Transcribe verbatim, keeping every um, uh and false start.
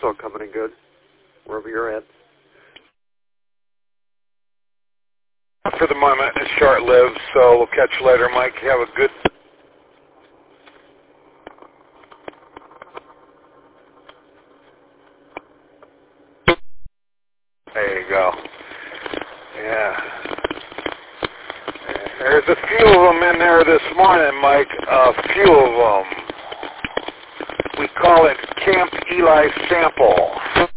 still coming in good, wherever you're at. For the moment, it's short-lived, so we'll catch you later, Mike. Have a good... There you go. Yeah. There's a few of them in there this morning, Mike. A few of them. We call it Camp Eli Sample.